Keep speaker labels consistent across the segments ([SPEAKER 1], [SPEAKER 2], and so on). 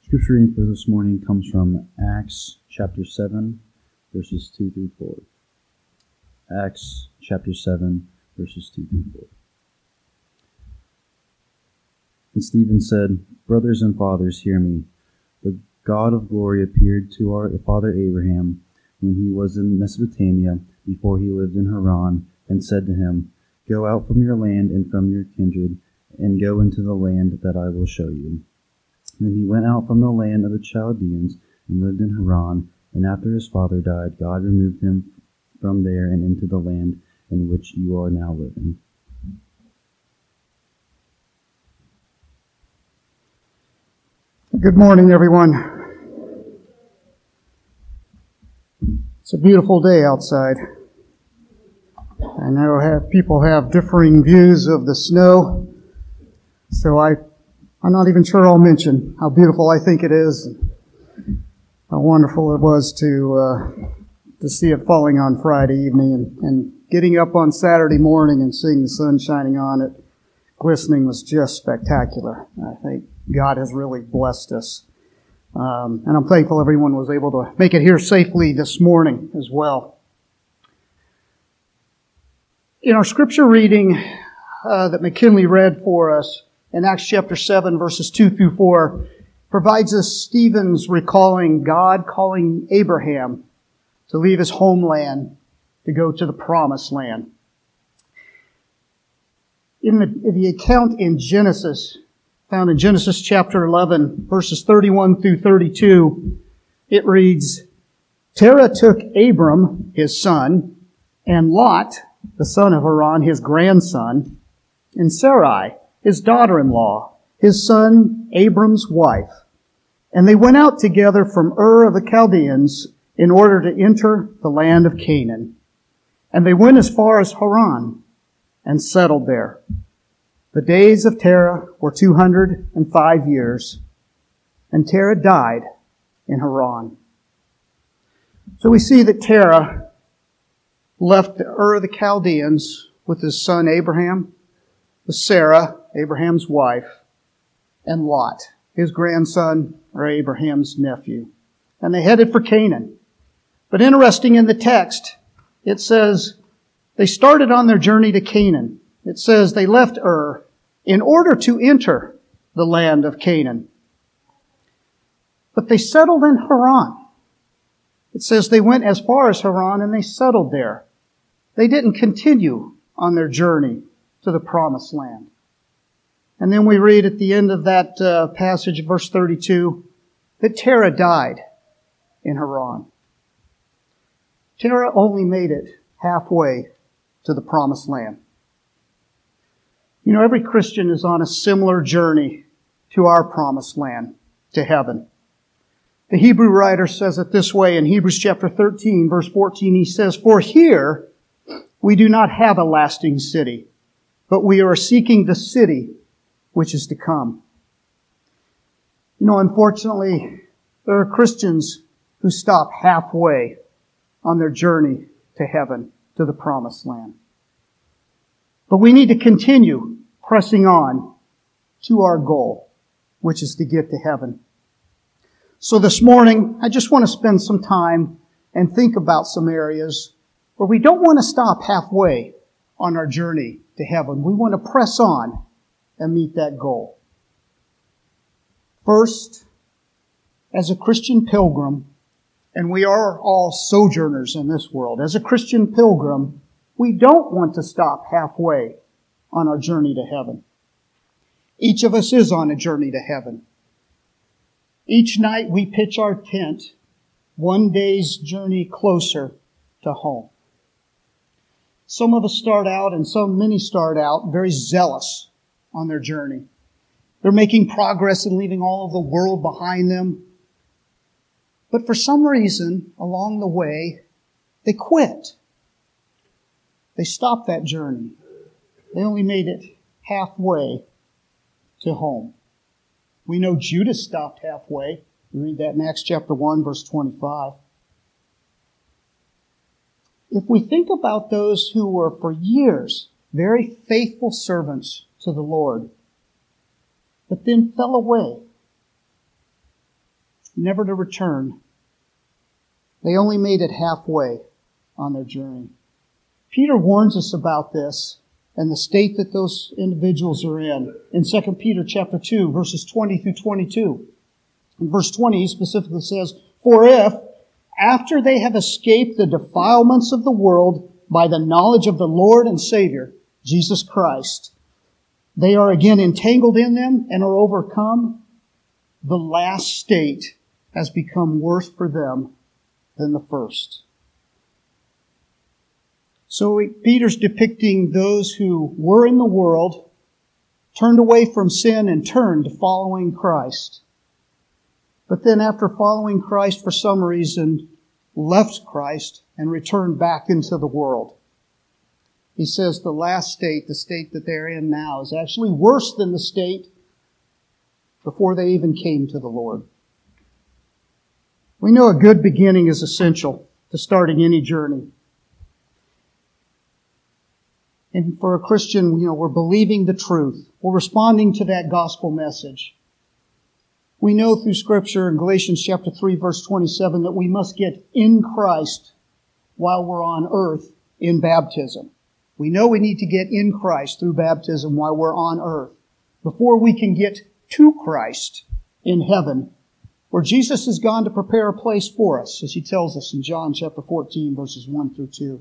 [SPEAKER 1] Scripture reading for this morning comes from Acts chapter 7, verses 2 through 4. Acts chapter 7, verses 2 through 4. And Stephen said, "Brothers and fathers, hear me. The God of glory appeared to our father Abraham when he was in Mesopotamia, before he lived in Haran, and said to him, 'Go out from your land and from your kindred, and go into the land that I will show you.' Then he went out from the land of the Chaldeans and lived in Haran, and after his father died, God removed him from there and into the land in which you are now living."
[SPEAKER 2] Good morning, everyone. It's a beautiful day outside. I know people have differing views of the snow, so I'm not even sure I'll mention how beautiful I think it is, how wonderful it was to see it falling on Friday evening and getting up on Saturday morning and seeing the sun shining on it, glistening, was just spectacular. I think God has really blessed us. And I'm thankful everyone was able to make it here safely this morning as well. In our scripture reading that McKinley read for us in Acts chapter 7, verses 2 through 4, provides us Stephen's recalling God calling Abraham to leave his homeland to go to the promised land. In the account in Genesis, found in Genesis chapter 11, verses 31 through 32, it reads, "Terah took Abram, his son, and Lot, the son of Haran, his grandson, and Sarai, his daughter-in-law, his son Abram's wife. And they went out together from Ur of the Chaldeans in order to enter the land of Canaan. And they went as far as Haran and settled there. The days of Terah were 205 years, and Terah died in Haran." So we see that Terah left Ur of the Chaldeans with his son Abraham, with Sarah, Abraham's wife, and Lot, his grandson or Abraham's nephew. And they headed for Canaan. But interesting, in the text, it says they started on their journey to Canaan. It says they left Ur in order to enter the land of Canaan. But they settled in Haran. It says they went as far as Haran and they settled there. They didn't continue on their journey to the promised land. And then we read at the end of that passage, verse 32, that Terah died in Haran. Terah only made it halfway to the promised land. You know, every Christian is on a similar journey to our promised land, to heaven. The Hebrew writer says it this way in Hebrews chapter 13, verse 14. He says, "For here we do not have a lasting city, but we are seeking the city which is to come." You know, unfortunately, there are Christians who stop halfway on their journey to heaven, to the promised land. But we need to continue pressing on to our goal, which is to get to heaven. So this morning, I just want to spend some time and think about some areas where we don't want to stop halfway on our journey to heaven. We want to press on and meet that goal. First, as a Christian pilgrim, and we are all sojourners in this world, as a Christian pilgrim, we don't want to stop halfway on our journey to heaven. Each of us is on a journey to heaven. Each night we pitch our tent one day's journey closer to home. Some of us start out, and many start out very zealous on their journey. They're making progress and leaving all of the world behind them. But for some reason, along the way, they quit. They stopped that journey. They only made it halfway to home. We know Judas stopped halfway. We read that in Acts chapter 1, verse 25. If we think about those who were for years very faithful servants to the Lord, but then fell away, never to return. They only made it halfway on their journey. Peter warns us about this and the state that those individuals are in 2 Peter chapter 2, verses 20 through 22. In verse 20, he specifically says, "For if, after they have escaped the defilements of the world by the knowledge of the Lord and Savior, Jesus Christ, they are again entangled in them and are overcome, the last state has become worse for them than the first." So Peter's depicting those who were in the world, turned away from sin and turned to following Christ. But then after following Christ for some reason, left Christ and returned back into the world. He says the last state, the state that they're in now, is actually worse than the state before they even came to the Lord. We know a good beginning is essential to starting any journey. And for a Christian, we're believing the truth. We're responding to that gospel message. We know through Scripture in Galatians chapter 3, verse 27, that we must get in Christ while we're on earth in baptism. We know we need to get in Christ through baptism while we're on earth before we can get to Christ in heaven, where Jesus has gone to prepare a place for us, as he tells us in John chapter 14, verses 1 through 2.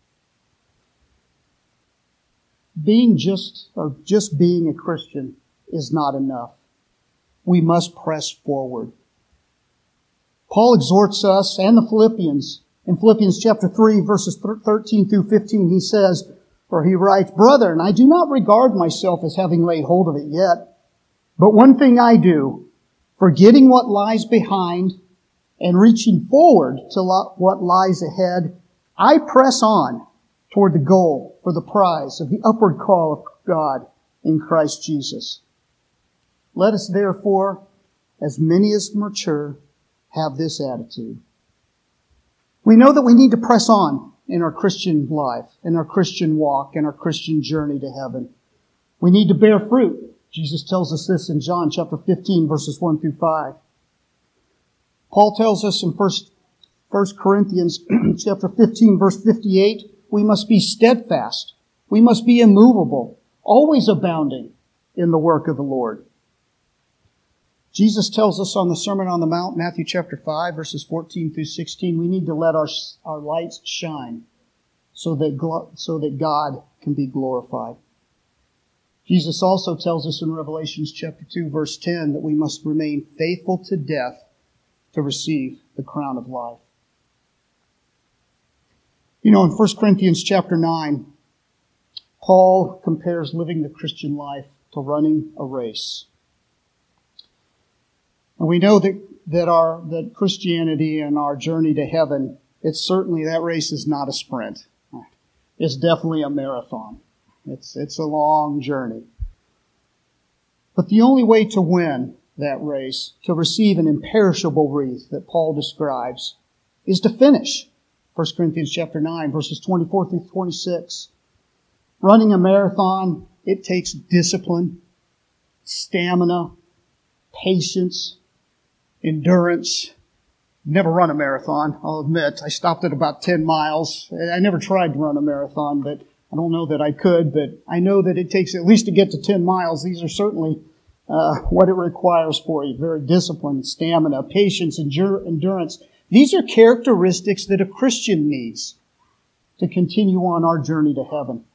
[SPEAKER 2] Just being a Christian is not enough. We must press forward. Paul exhorts us and the Philippians. In Philippians chapter 3, verses 13 through 15, he says, or he writes, "Brethren, I do not regard myself as having laid hold of it yet, but one thing I do, forgetting what lies behind and reaching forward to what lies ahead, I press on toward the goal for the prize of the upward call of God in Christ Jesus. Let us therefore, as many as mature, have this attitude." We know that we need to press on in our Christian life, in our Christian walk, in our Christian journey to heaven. We need to bear fruit. Jesus tells us this in John chapter 15, verses 1 through 5. Paul tells us in 1 Corinthians chapter 15, verse 58, we must be steadfast. We must be immovable, always abounding in the work of the Lord. Jesus tells us on the Sermon on the Mount, Matthew chapter 5, verses 14 through 16, we need to let our lights shine so that God can be glorified. Jesus also tells us in Revelation chapter 2, verse 10, that we must remain faithful to death to receive the crown of life. In 1 Corinthians chapter 9, Paul compares living the Christian life to running a race. And we know that Christianity and our journey to heaven, that race is not a sprint. It's definitely a marathon. It's a long journey. But the only way to win that race, to receive an imperishable wreath that Paul describes, is to finish. 1 Corinthians chapter 9, verses 24 through 26. Running a marathon, it takes discipline, stamina, patience, endurance. Never run a marathon, I'll admit. I stopped at about 10 miles. I never tried to run a marathon, but I don't know that I could, but I know that it takes at least to get to 10 miles. These are certainly what it requires for you. Very disciplined, stamina, patience, endurance. These are characteristics that a Christian needs to continue on our journey to heaven.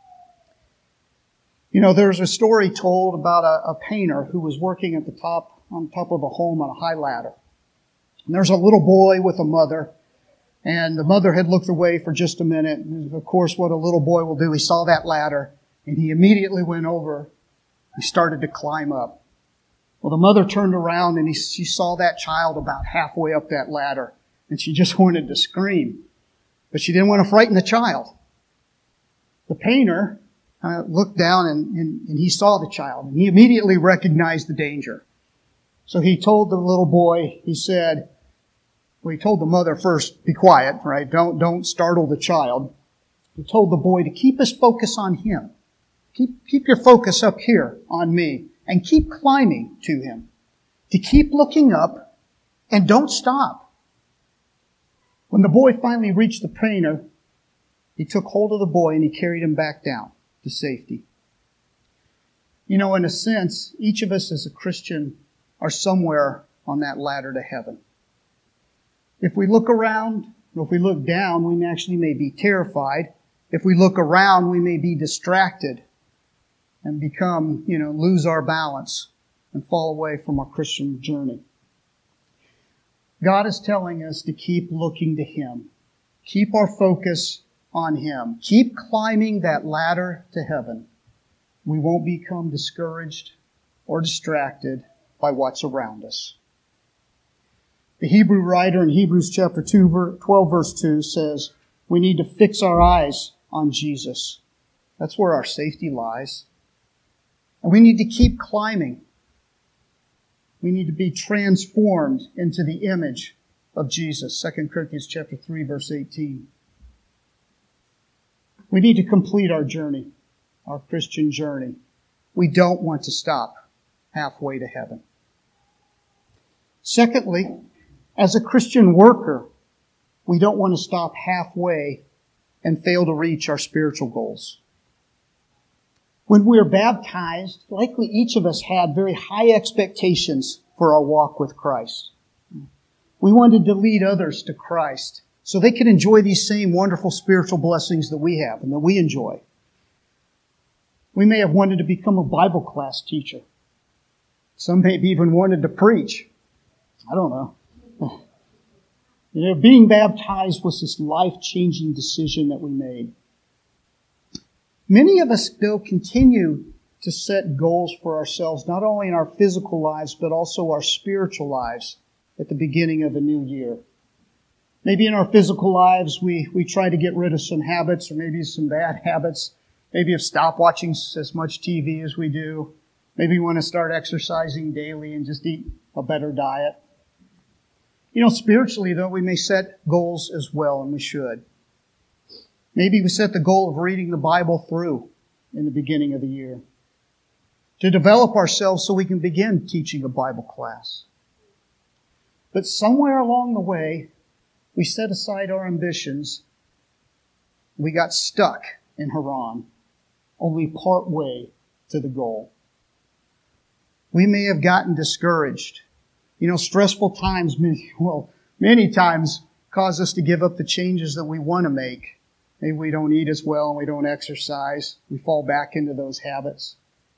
[SPEAKER 2] There's a story told about a painter who was working on top of a home on a high ladder. And there's a little boy with a mother, and the mother had looked away for just a minute. And of course, what a little boy will do, he saw that ladder, and he immediately went over. He started to climb up. Well, the mother turned around, and she saw that child about halfway up that ladder, and she just wanted to scream. But she didn't want to frighten the child. The painter looked down, and he saw the child, and he immediately recognized the danger. So he told the little boy, he told the mother first, be quiet, right? Don't startle the child. He told the boy to keep his focus on him. Keep your focus up here on me, and keep climbing to him. To keep looking up And don't stop. When the boy finally reached the painter, he took hold of the boy and he carried him back down to safety. You know, in a sense, each of us as a Christian are somewhere on that ladder to heaven. If we look around, or if we look down, we actually may be terrified. If we look around, we may be distracted and become, lose our balance and fall away from our Christian journey. God is telling us to keep looking to Him. Keep our focus on Him. Keep climbing that ladder to heaven. We won't become discouraged or distracted by what's around us. The Hebrew writer in Hebrews chapter 12 verse 2 says, we need to fix our eyes on Jesus. That's where our safety lies. And we need to keep climbing. We need to be transformed into the image of Jesus. 2 Corinthians chapter 3 verse 18. We need to complete our journey, our Christian journey. We don't want to stop halfway to heaven. Secondly, as a Christian worker, we don't want to stop halfway and fail to reach our spiritual goals. When we were baptized, likely each of us had very high expectations for our walk with Christ. We wanted to lead others to Christ so they could enjoy these same wonderful spiritual blessings that we have and that we enjoy. We may have wanted to become a Bible class teacher. Some maybe even wanted to preach. I don't know. Being baptized was this life-changing decision that we made. Many of us still continue to set goals for ourselves, not only in our physical lives, but also our spiritual lives at the beginning of a new year. Maybe in our physical lives, we try to get rid of some habits or maybe some bad habits. Maybe have stopped watching as much TV as we do. Maybe we want to start exercising daily and just eat a better diet. Spiritually, though, we may set goals as well, and we should. Maybe we set the goal of reading the Bible through in the beginning of the year, to develop ourselves so we can begin teaching a Bible class. But somewhere along the way, we set aside our ambitions. We got stuck in Haran, only part way to the goal. We may have gotten discouraged. Stressful times, many times cause us to give up the changes that we want to make. Maybe we don't eat as well and we don't exercise. We fall back into those habits.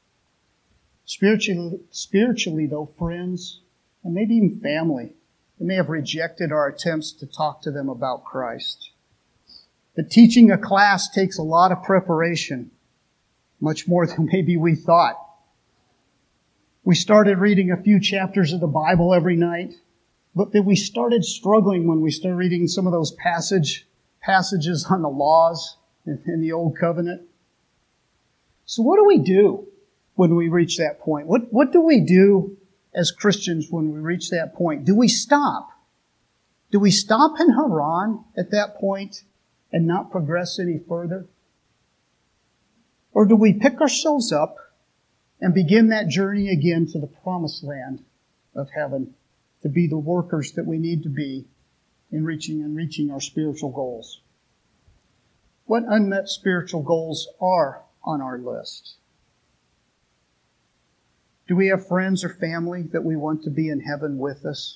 [SPEAKER 2] Spiritually though, friends, and maybe even family, they may have rejected our attempts to talk to them about Christ. The teaching a class takes a lot of preparation, much more than maybe we thought. We started reading a few chapters of the Bible every night, but then we started struggling when we started reading some of those passages on the laws in the Old Covenant. So what do we do when we reach that point? What do we do as Christians when we reach that point? Do we stop? Do we stop in Haran at that point and not progress any further? Or do we pick ourselves up and begin that journey again to the promised land of heaven, to be the workers that we need to be in reaching our spiritual goals? What unmet spiritual goals are on our list? Do we have friends or family that we want to be in heaven with us?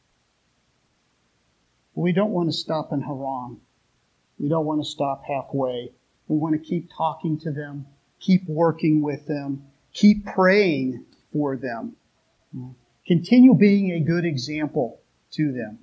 [SPEAKER 2] We don't want to stop in Haran. We don't want to stop halfway. We want to keep talking to them, keep working with them, keep praying for them. Continue being a good example to them.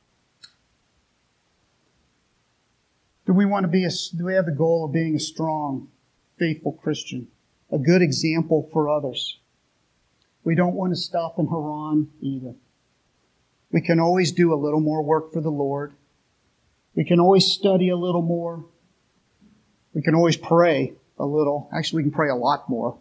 [SPEAKER 2] Do we have the goal of being a strong, faithful Christian, a good example for others? We don't want to stop in Haran either. We can always do a little more work for the Lord. We can always study a little more. We can always pray a little. Actually, we can pray a lot more.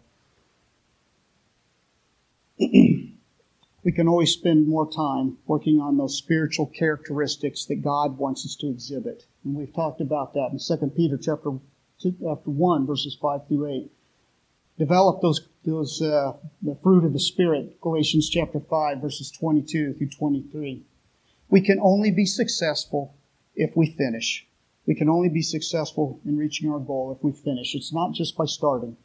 [SPEAKER 2] We can always spend more time working on those spiritual characteristics that God wants us to exhibit. And we've talked about that in 2 Peter chapter 1, verses 5 through 8. Develop the fruit of the Spirit, Galatians chapter 5, verses 22 through 23. We can only be successful if we finish. We can only be successful in reaching our goal if we finish. It's not just by starting.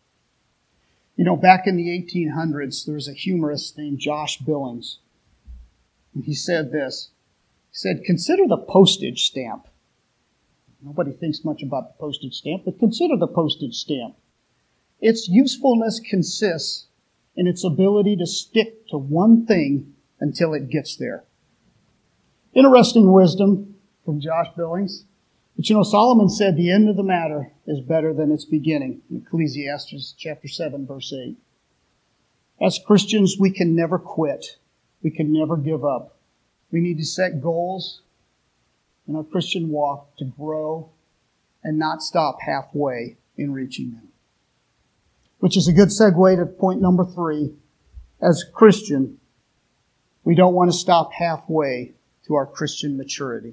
[SPEAKER 2] You know, back in the 1800s, there was a humorist named Josh Billings. And he said this. He said, consider the postage stamp. Nobody thinks much about the postage stamp, but consider the postage stamp. Its usefulness consists in its ability to stick to one thing until it gets there. Interesting wisdom from Josh Billings. But you know, Solomon said the end of the matter is better than its beginning. In Ecclesiastes chapter 7, verse 8. As Christians, we can never quit. We can never give up. We need to set goals in our Christian walk to grow and not stop halfway in reaching them. Which is a good segue to point number 3. As a Christian, we don't want to stop halfway to our Christian maturity.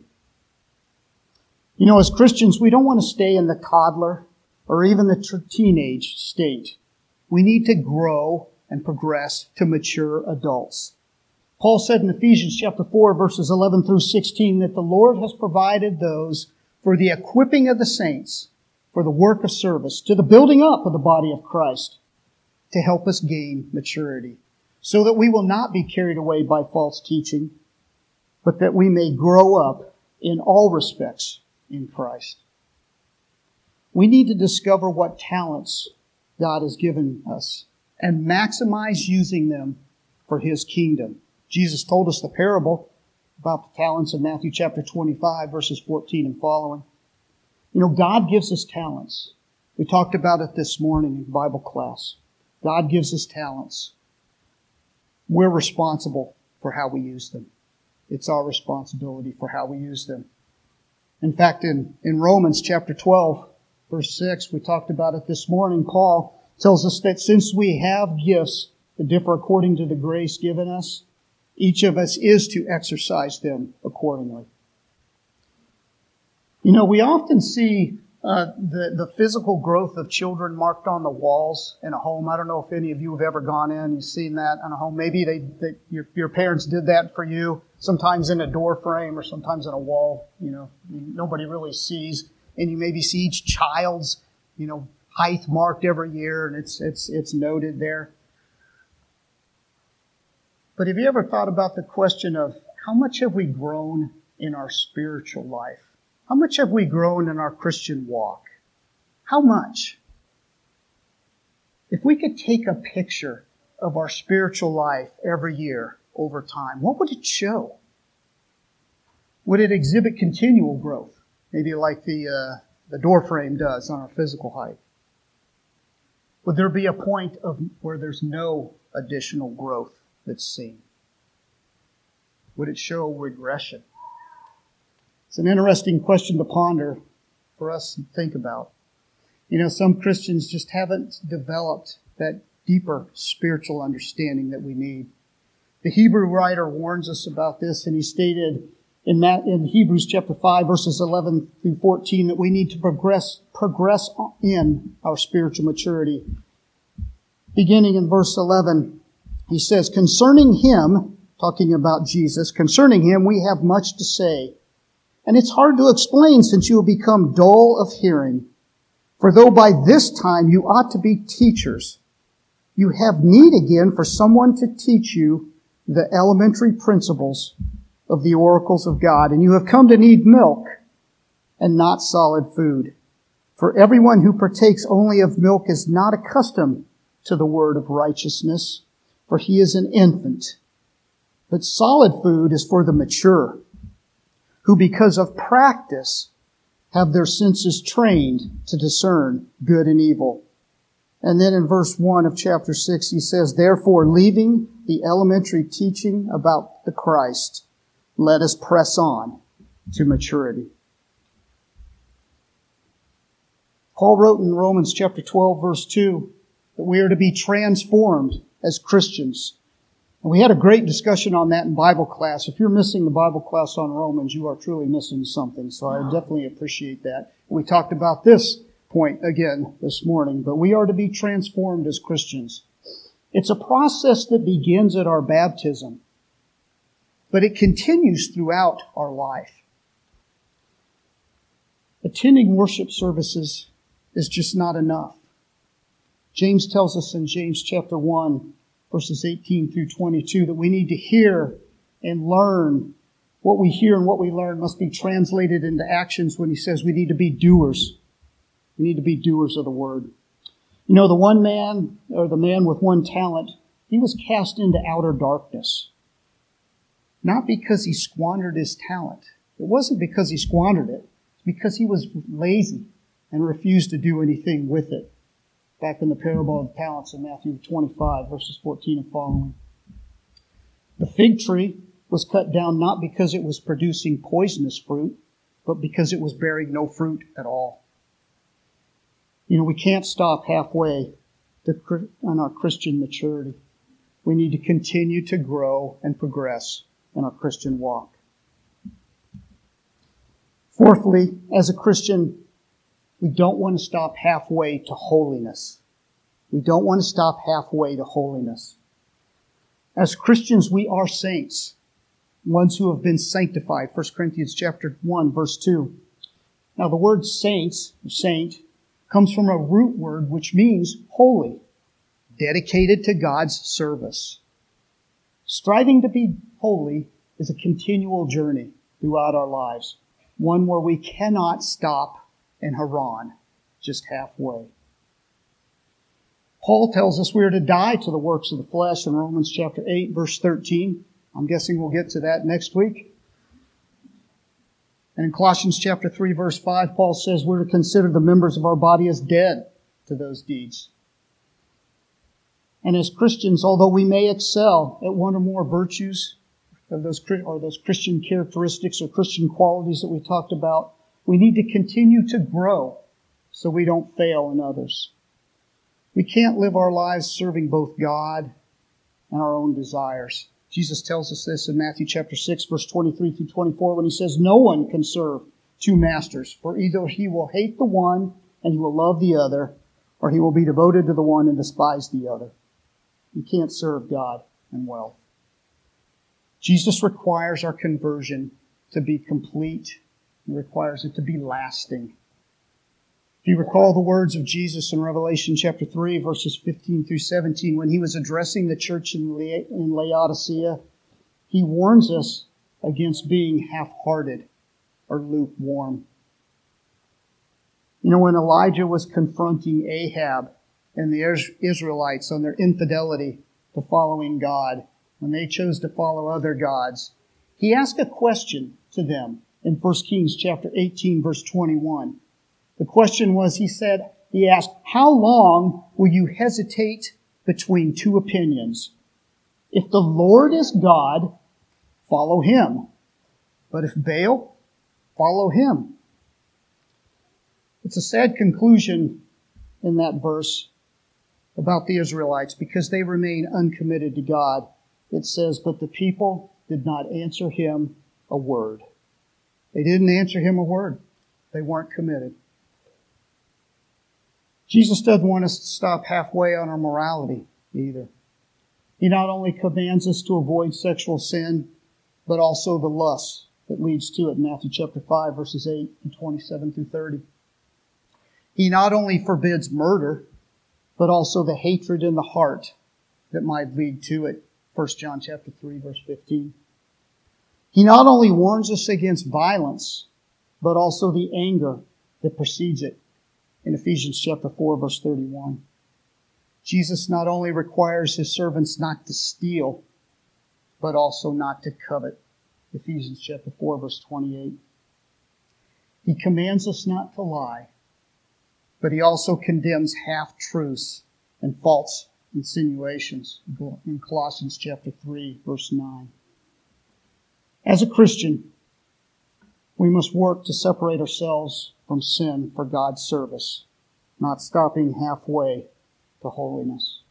[SPEAKER 2] You know, as Christians, we don't want to stay in the toddler or even the teenage state. We need to grow and progress to mature adults. Paul said in Ephesians chapter 4, verses 11 through 16, that the Lord has provided those for the equipping of the saints, for the work of service, to the building up of the body of Christ, to help us gain maturity, so that we will not be carried away by false teaching, but that we may grow up in all respects in Christ. We need to discover what talents God has given us and maximize using them for His kingdom. Jesus told us the parable about the talents in Matthew chapter 25, verses 14 and following. You know, God gives us talents. We talked about it this morning in Bible class. God gives us talents. We're responsible for how we use them. It's our responsibility for how we use them. In fact, in Romans chapter 12, verse 6, we talked about it this morning. Paul tells us that since we have gifts that differ according to the grace given us, each of us is to exercise them accordingly. You know, we often see the physical growth of children marked on the walls in a home. I don't know if any of you have ever gone in and seen that in a home. Maybe your parents did that for you, sometimes in a door frame or sometimes in a wall. You know, nobody really sees. And you maybe see each child's, you know, height marked every year, and it's noted there. But have you ever thought about the question of how much have we grown in our spiritual life? How much have we grown in our Christian walk? How much? If we could take a picture of our spiritual life every year over time, what would it show? Would it exhibit continual growth? Maybe like the door frame does on our physical height. Would there be a point of where there's no additional growth that's seen? Would it show regression? It's an interesting question to ponder for us to think about. You know, some Christians just haven't developed that deeper spiritual understanding that we need. The Hebrew writer warns us about this, and he stated in Hebrews chapter 5, verses 11 through 14, that we need to progress in our spiritual maturity. Beginning in verse 11, he says, concerning Him, talking about Jesus, concerning Him we have much to say. And it's hard to explain since you have become dull of hearing. For though by this time you ought to be teachers, you have need again for someone to teach you the elementary principles of the oracles of God. And you have come to need milk and not solid food. For everyone who partakes only of milk is not accustomed to the word of righteousness, for he is an infant. But solid food is for the mature, who because of practice have their senses trained to discern good and evil. And then in verse 1 of chapter 6, he says, therefore, leaving the elementary teaching about the Christ, let us press on to maturity. Paul wrote in Romans chapter 12, verse 2, that we are to be transformed as Christians. And we had a great discussion on that in Bible class. If you're missing the Bible class on Romans, you are truly missing something. So I definitely appreciate that. We talked about this point again this morning, but we are to be transformed as Christians. It's a process that begins at our baptism. but it continues throughout our life. Attending worship services is just not enough. James tells us in James chapter 1, verses 18 through 22, that we need to hear and learn. What we hear and what we learn must be translated into actions when he says we need to be doers. We need to be doers of the word. You know, the one man, or the man with one talent, he was cast into outer darkness. Not because he squandered his talent. It wasn't because he squandered it. It's because he was lazy and refused to do anything with it. Back in the parable of the talents in Matthew 25, verses 14 and following. The fig tree was cut down not because it was producing poisonous fruit, but because it was bearing no fruit at all. You know, we can't stop halfway on our Christian maturity. We need to continue to grow and progress in our Christian walk. Fourthly, as a Christian, we don't want to stop halfway to holiness. We don't want to stop halfway to holiness. As Christians, we are saints, ones who have been sanctified. 1 Corinthians chapter 1, verse 2. Now, the word saints, or saint, comes from a root word which means holy, dedicated to God's service. Striving to be holy is a continual journey throughout our lives, one where we cannot stop in Haran, just halfway. Paul tells us we are to die to the works of the flesh in Romans chapter 8, verse 13. I'm guessing we'll get to that next week. And in Colossians chapter 3, verse 5, Paul says we're to consider the members of our body as dead to those deeds. And as Christians, although we may excel at one or more virtues of those Christian characteristics or Christian qualities that we talked about, we need to continue to grow so we don't fail in others. We can't live our lives serving both God and our own desires. Jesus tells us this in Matthew chapter 6, verse 23 through 24, when he says, "No one can serve two masters, for either he will hate the one and he will love the other, or he will be devoted to the one and despise the other." You can't serve God and wealth. Jesus requires our conversion to be complete. He requires it to be lasting. If you recall the words of Jesus in Revelation chapter 3, verses 15 through 17, when he was addressing the church in Laodicea, he warns us against being half-hearted or lukewarm. You know, when Elijah was confronting Ahab and the Israelites on their infidelity to following God, when they chose to follow other gods, he asked a question to them in 1 Kings chapter 18, verse 21. The question was, he asked, "How long will you hesitate between two opinions? If the Lord is God, follow him. But if Baal, follow him." It's a sad conclusion in that verse about the Israelites because they remain uncommitted to God. It says, "But the people did not answer him a word." They didn't answer him a word. They weren't committed. Jesus doesn't want us to stop halfway on our morality either. He not only commands us to avoid sexual sin, but also the lust that leads to it in Matthew chapter 5, verses 8 and 27 through 30. He not only forbids murder, but also the hatred in the heart that might lead to it. 1 John chapter 3, verse 15. He not only warns us against violence, but also the anger that precedes it in Ephesians chapter 4, verse 31. Jesus not only requires his servants not to steal, but also not to covet. Ephesians chapter 4, verse 28. He commands us not to lie, but he also condemns half-truths and false insinuations in Colossians chapter 3, verse 9. As a Christian, we must work to separate ourselves from sin for God's service, not stopping halfway to holiness.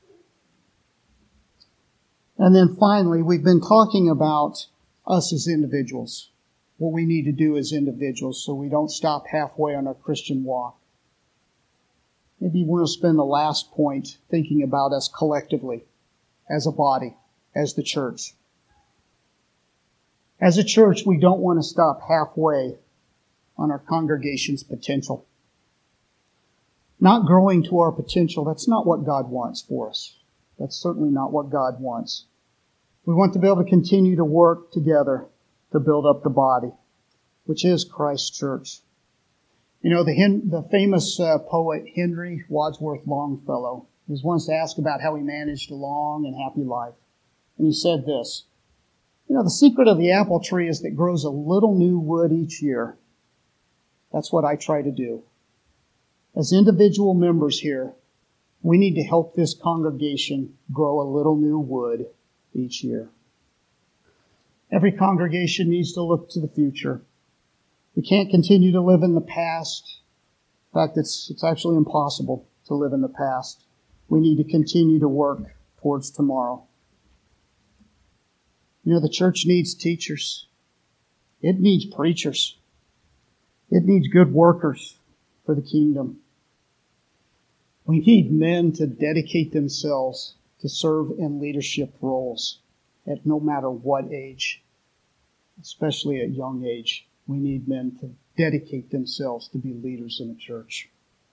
[SPEAKER 2] And then finally, we've been talking about us as individuals, what we need to do as individuals so we don't stop halfway on our Christian walk. Maybe we'll spend the last point thinking about us collectively, as a body, as the church. As a church, we don't want to stop halfway on our congregation's potential. Not growing to our potential, that's not what God wants for us. That's certainly not what God wants. We want to be able to continue to work together to build up the body, which is Christ's church. You know, the famous poet Henry Wadsworth Longfellow was once asked about how he managed a long and happy life. And he said this, you know, the secret of the apple tree is that it grows a little new wood each year. That's what I try to do. As individual members here, we need to help this congregation grow a little new wood each year. Every congregation needs to look to the future. We can't continue to live in the past. In fact, it's actually impossible to live in the past. We need to continue to work towards tomorrow. You know, the church needs teachers. It needs preachers. It needs good workers for the kingdom. We need men to dedicate themselves to serve in leadership roles at no matter what age, especially at young age. We need men to dedicate themselves to be leaders in the church.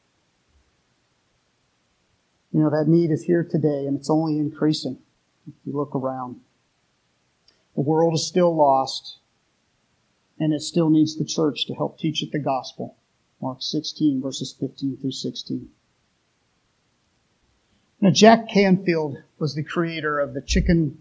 [SPEAKER 2] You know, that need is here today, and it's only increasing if you look around. The world is still lost, and it still needs the church to help teach it the gospel. Mark 16, verses 15 through 16. Now, Jack Canfield was the creator of the Chicken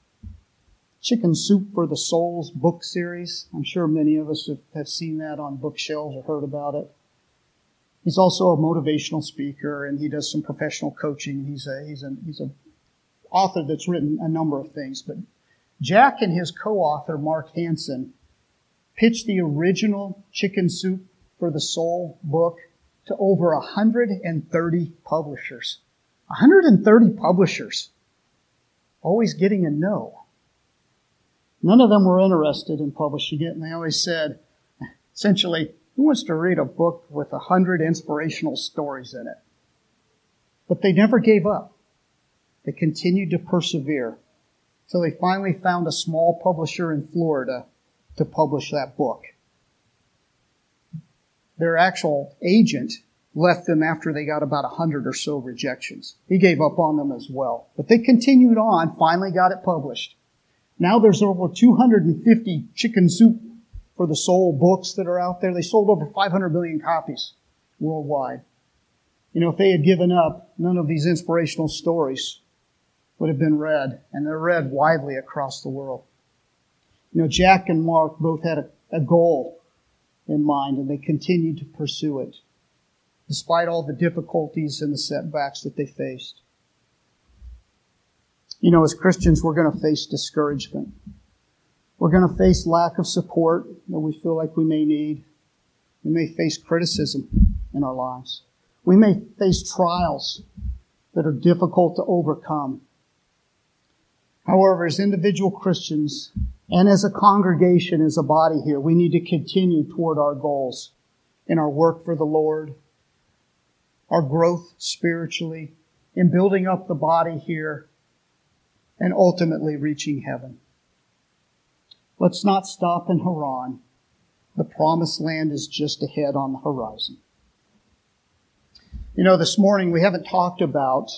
[SPEAKER 2] Soup for the Soul's book series. I'm sure many of us have seen that on bookshelves or heard about it. He's also a motivational speaker, and he does some professional coaching. He's an author that's written a number of things. But Jack and his co-author, Mark Hansen, pitched the original Chicken Soup for the Soul book to over 130 publishers. 130 publishers. Always getting a no. None of them were interested in publishing it, and they always said, essentially, who wants to read a book with 100 inspirational stories in it? But they never gave up. They continued to persevere until they finally found a small publisher in Florida to publish that book. Their actual agent left them after they got about 100 or so rejections. He gave up on them as well. But they continued on, finally got it published. Now there's over 250 Chicken Soup for the Soul books that are out there. They sold over 500 million copies worldwide. You know, if they had given up, none of these inspirational stories would have been read, and they're read widely across the world. You know, Jack and Mark both had a goal in mind, and they continued to pursue it, despite all the difficulties and the setbacks that they faced. You know, as Christians, we're going to face discouragement. We're going to face lack of support that we feel like we may need. We may face criticism in our lives. We may face trials that are difficult to overcome. However, as individual Christians and as a congregation, as a body here, we need to continue toward our goals in our work for the Lord, our growth spiritually, in building up the body here, and ultimately reaching heaven. Let's not stop in Haran. The promised land is just ahead on the horizon. You know, this morning we haven't talked about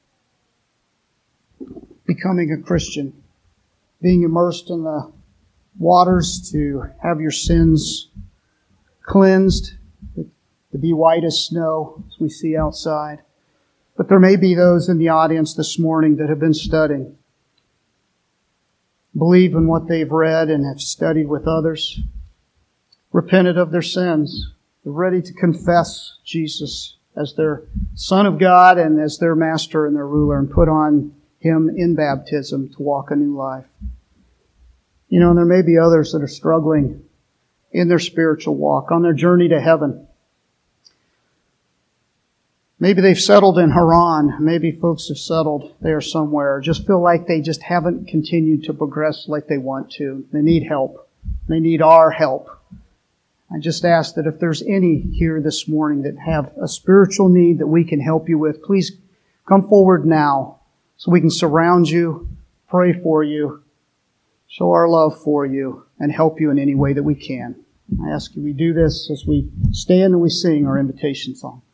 [SPEAKER 2] becoming a Christian, being immersed in the waters to have your sins cleansed, to be white as snow, as we see outside. But there may be those in the audience this morning that have been studying, believe in what they've read and have studied with others, repented of their sins, they're ready to confess Jesus as their Son of God and as their Master and their Ruler, and put on Him in baptism to walk a new life. You know, and there may be others that are struggling in their spiritual walk, on their journey to heaven. Maybe they've settled in Haran. Maybe folks have settled there somewhere. Just feel like they just haven't continued to progress like they want to. They need help. They need our help. I just ask that if there's any here this morning that have a spiritual need that we can help you with, please come forward now so we can surround you, pray for you, show our love for you, and help you in any way that we can. I ask you we do this as we stand and we sing our invitation song.